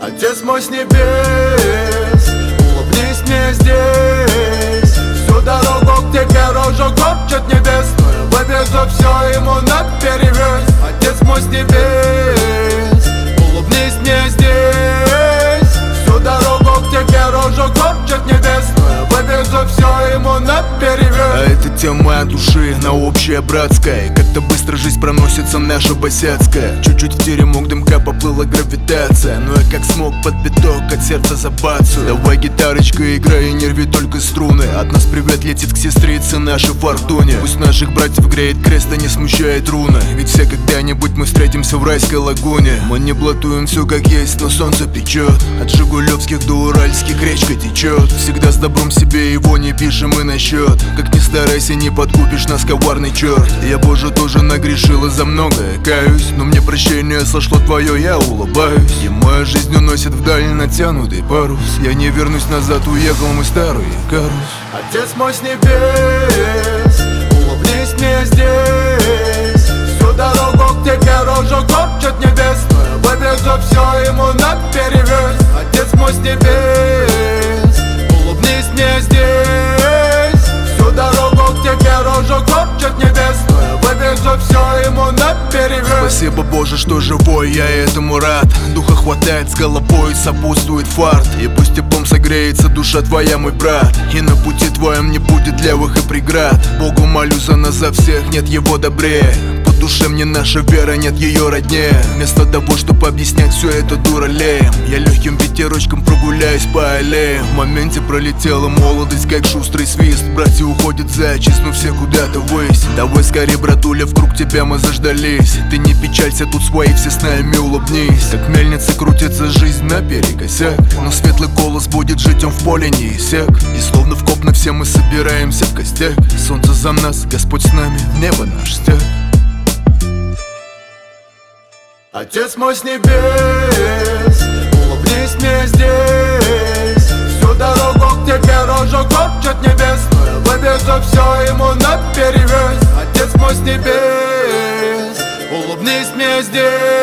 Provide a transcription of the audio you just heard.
Отец мой с небес, улыбнись мне здесь. Всю дорогу к тебе рожу корчит небесную, вывезу все ему наперевес. Отец мой с небес, улыбнись мне здесь. Всю дорогу к тебе рожу корчит небесную, вывезу все ему наперевес. А это тема от души, на общее братское. Как-то быстро жизнь проносится наша босяцкая. Чуть-чуть в теремок дымка поплыла гравитация. Но я как смог под биток от сердца забацаю. Давай, гитарочка, играй и не рви только струны. От нас привет летит к сестрице нашей фортуне. Пусть наших братьев греет крест, а не смущает руна. Ведь все когда-нибудь мы встретимся в райской лагуне. Мы не блатуем все как есть, но солнце печет. От жигулевских до уральских речка течет. Всегда с добром себе его не пишем и на счет. Как ни старайся, не подкупишь нас, коварный черт. Я, боже, тоже нагрешил и за многое каюсь. Но мне прощение сошло твое, я улыбаюсь. И моя жизнь уносит вдаль натянутый парус. Я не вернусь назад, уехал мой старый карус. Отец мой с небес, улыбнись мне здесь. Всю дорогу к тебе рожу корчит небесную, вывезу все ему наперевес. Отец мой с небес, улыбнись мне здесь. Всю дорогу к тебе рожу корчит небесную, вывезу все ему наперевес. Спасибо, Боже, что живой, я этому рад. Духа хватает с головой, сопутствует фарт. И пусть теплом согреется душа твоя, мой брат. И на пути твоем не будет левых и преград. Богу молю за нас, за всех, нет его добрее. По душе мне наша вера, нет ее роднее. Вместо того, чтобы объяснять все это дуралеем, я легким ветерочком прогуляюсь по аллеям. В моменте пролетела молодость, как шустрый свист. Братья уходят за отчизну, все куда-то ввысь. Давай скорее, братуля, вкруг тебя мы заждались. Ты не печалься, тут свои все с нами, улыбнись. Как мельница крутится жизнь наперекосяк, но светлый голос будет жить, он в поле не иссяк. И словно вкопно все мы собираемся в костях. Солнце за нас, Господь с нами, небо наш стяг. Отец мой с небес, улыбнись мне здесь. Всю дорогу к тебе рожу корчит небесную, вывезу все ему наперевес. Отец мой с небес, улыбнись мне здесь.